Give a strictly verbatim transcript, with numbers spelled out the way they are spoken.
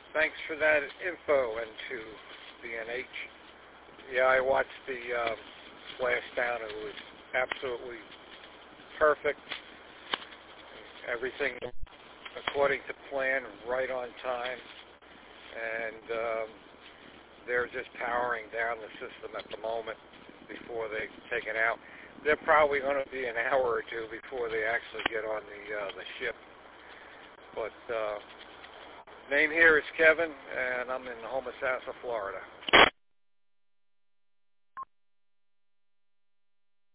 Thanks for that info into B N H. Yeah, I watched the um, splashdown. It was absolutely perfect. Everything according to plan, right on time. And um, they're just powering down the system at the moment before they take it out. They're probably going to be an hour or two before they actually get on the uh, the ship. But uh, name here is Kevin, and I'm in Homosassa, Florida.